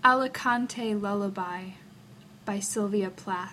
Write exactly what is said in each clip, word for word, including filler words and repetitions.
Alicante Lullaby by Sylvia Plath.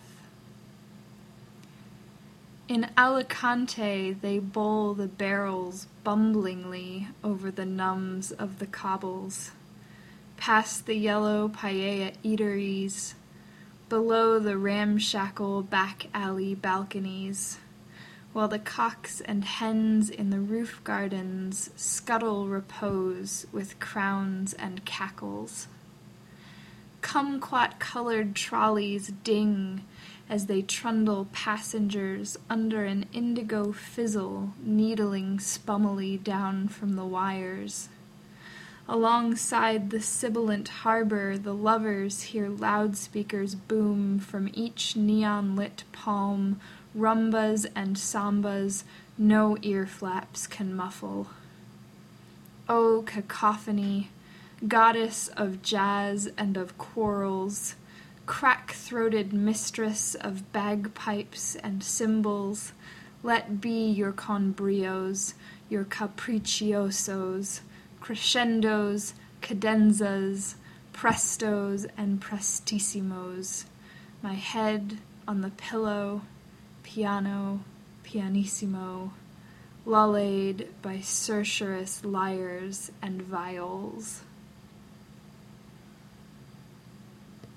In Alicante they bowl the barrels bumblingly over the numbs of the cobbles, past the yellow paella eateries, below the ramshackle back-alley balconies, while the cocks and hens in the roof gardens scuttle repose with crowns and cackles. Kumquat-colored trolleys ding as they trundle passengers under an indigo fizzle needling spummily down from the wires. Alongside the sibilant harbor, the lovers hear loudspeakers boom from each neon-lit palm, rumbas and sambas no ear-flaps can muffle. O cacophony, goddess of jazz and of quarrels, crack-throated mistress of bagpipes and cymbals, let be your conbrios, your capricciosos, crescendos, cadenzas, prestos, and prestissimos, my head on the pillow, piano, pianissimo, lulled by cercerous lyres and viols.